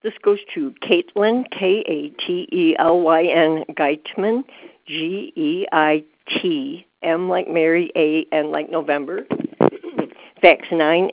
This goes to Caitlin, K-A-T-E-L-Y-N, Geitman, G-E-I-T, M like Mary, A, N like November. Fax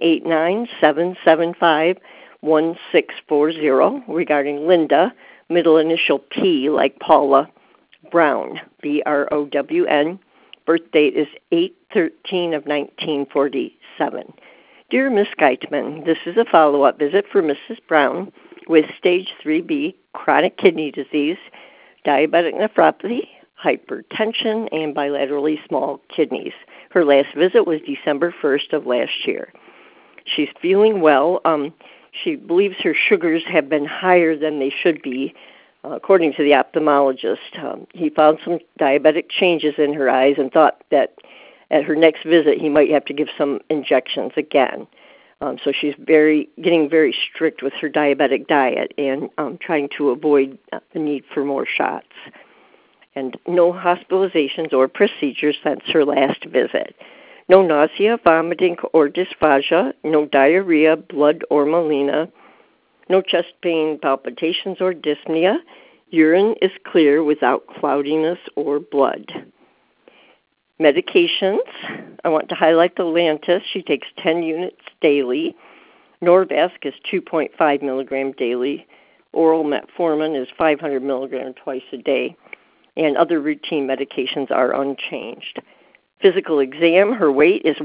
989-775-1640 regarding Linda, middle initial P like Paula, Brown, B-R-O-W-N. Birth date is 8/13 of 1947. Dear Miss Geitman, this is a follow-up visit for Mrs. Brown with stage 3B chronic kidney disease, diabetic nephropathy, hypertension, and bilaterally small kidneys. Her last visit was December 1st of last year. She's feeling well. She believes her sugars have been higher than they should be, according to the ophthalmologist. He found some diabetic changes in her eyes and thought that at her next visit he might have to give some injections again. So she's getting very strict with her diabetic diet and trying to avoid the need for more shots. And no hospitalizations or procedures since her last visit. No nausea, vomiting, or dysphagia, no diarrhea, blood, or melena, no chest pain, palpitations, or dyspnea. Urine is clear without cloudiness or blood. Medications, I want to highlight the Lantus. She takes 10 units daily. Norvasc is 2.5 milligram daily. Oral metformin is 500 milligram twice a day. And other routine medications are unchanged. Physical exam, her weight is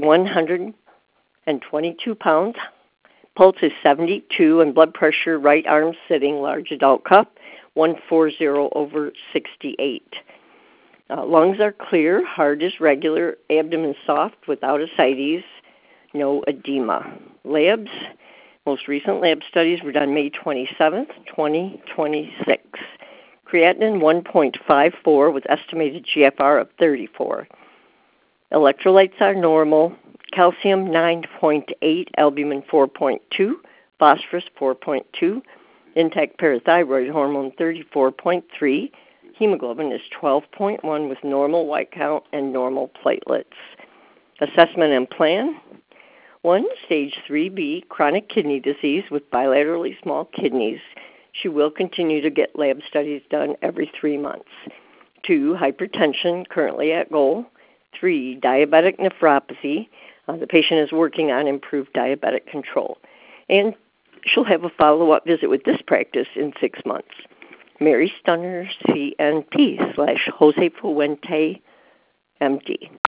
122 pounds. Pulse is 72, and blood pressure, right arm sitting, large adult cup, 140/68. Lungs are clear, heart is regular, abdomen soft without ascites, no edema. Labs, most recent lab studies were done May 27th, 2026. Creatinine 1.54 with estimated GFR of 34. Electrolytes are normal. Calcium 9.8, albumin 4.2, phosphorus 4.2, intact parathyroid hormone 34.3, hemoglobin is 12.1 with normal white count and normal platelets. Assessment and plan. 1, stage 3B, chronic kidney disease with bilaterally small kidneys. She will continue to get lab studies done every 3 months. 2, hypertension, currently at goal. 3, diabetic nephropathy. The patient is working on improved diabetic control. And she'll have a follow-up visit with this practice in 6 months. Mary Stunner, CNP /Jose Fuente, MD.